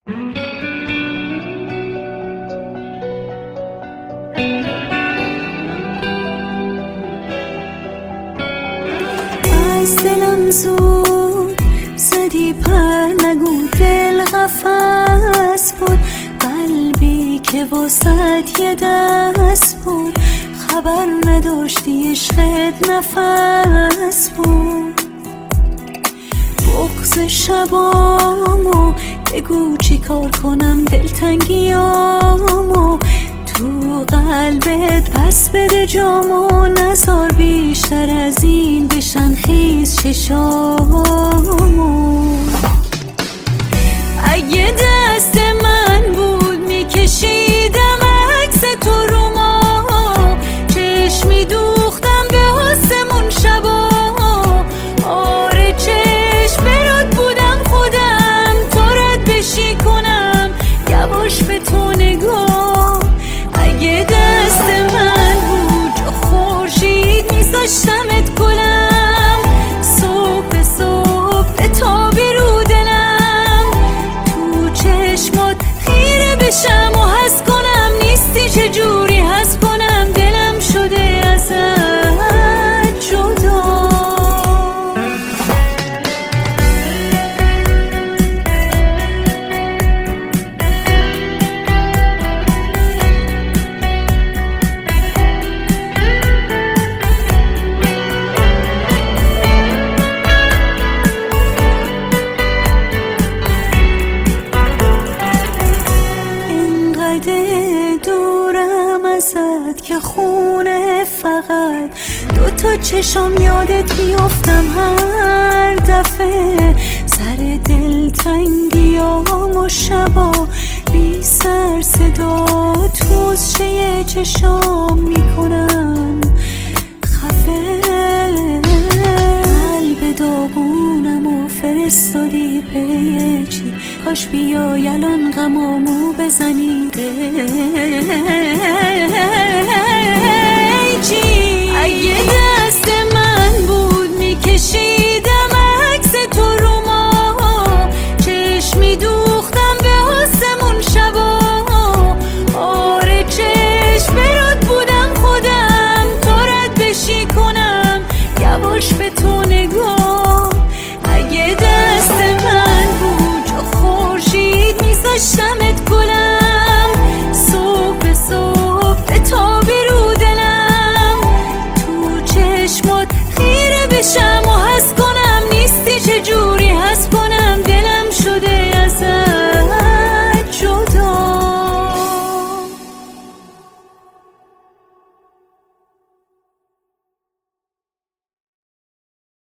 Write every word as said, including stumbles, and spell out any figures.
از دلم زود زدی پر، نگو دل قفس بود. قلبی که واسد یه دست بود، خبر نداشتی عشقت نفس بود. بغض شبامو بگو چی کار کنم، دلتنگیامو تو قلبت پس بده جامو. نزار بیشتر از این بشن خیز چشامو. اگه دست من بود میکشیدم عکس تو رو ما، چشمی دوختم به آسمون شبا. آره چشم برات بودم خودم، تو رد بشی کنم یواش به تو نگاه. اگه دست من بود جا خورشید میذاشتمت گلم، صبح صبح تابی رو دلم. تو چشمات خیره بشم و حس کنم، نیستی چجوری حس کنم، دلم شده ازت جدا. دورم ازت که خونه فقط دو تا چشم یادت بیافتم هر دفعه. سر دلتنگیام و شبا بی سر صدا توشه چشام میکنم خفه. قلب داغونم و فرستادی به چی، کاش بیای الان غمامو بزنی چی. اگه دست من بود میکشی